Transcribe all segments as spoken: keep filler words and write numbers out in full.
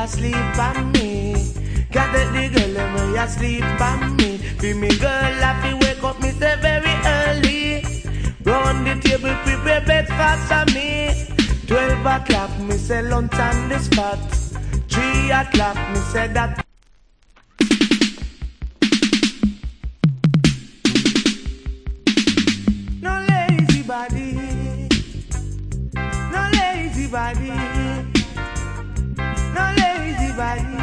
asleep on me. Can't let the girl let me asleep on me. Be me girl happy wake up me say very early. Round the table prepare breakfast for me. Twelve o'clock me say lunch on the spot. Three o'clock me say that. No lazy body, no lazy body, no lazy body,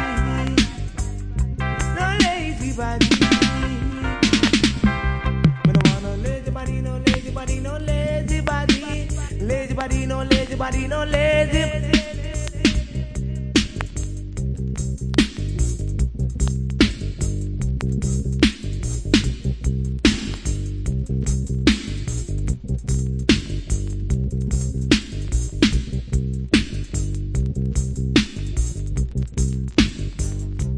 no lazy body. Me no want no lazy body, no lazy body, no lazy body, lazy body, no lazy body, no lazy.